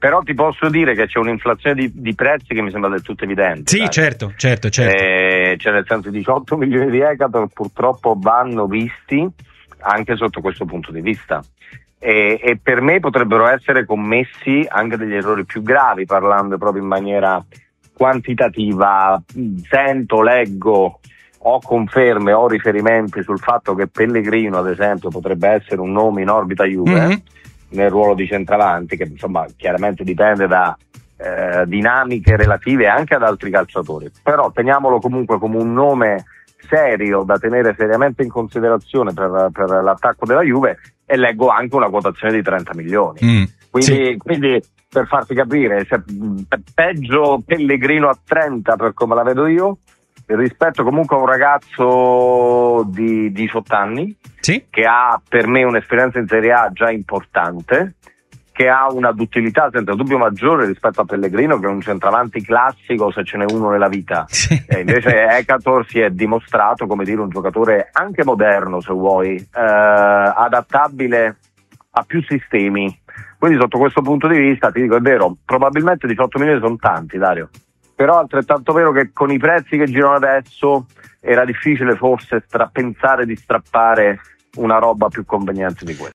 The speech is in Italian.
Però ti posso dire che c'è un'inflazione di prezzi che mi sembra del tutto evidente. Sì, certo. Cioè nel senso, 18 milioni di Hector purtroppo vanno visti anche sotto questo punto di vista. E per me potrebbero essere commessi anche degli errori più gravi, parlando proprio in maniera quantitativa. Sento, leggo, ho conferme, ho riferimenti sul fatto che Pellegrino, ad esempio, potrebbe essere un nome in orbita Juve, nel ruolo di centravanti, che insomma chiaramente dipende da dinamiche relative anche ad altri calciatori, però teniamolo comunque come un nome serio da tenere seriamente in considerazione per l'attacco della Juve, e leggo anche una quotazione di 30 milioni. Quindi per farti capire, se peggio Pellegrino a 30 per come la vedo io, rispetto comunque a un ragazzo di 18 anni, che ha per me un'esperienza in Serie A già importante, che ha una duttilità senza dubbio maggiore rispetto a Pellegrino, che è un centravanti classico se ce n'è uno nella vita. Invece Hector si è dimostrato, come dire, un giocatore anche moderno, se vuoi, adattabile a più sistemi. Quindi sotto questo punto di vista ti dico, è vero, probabilmente 18 milioni sono tanti, Dario, però altrettanto vero che con i prezzi che girano adesso era difficile forse pensare di strappare una roba più conveniente di questa.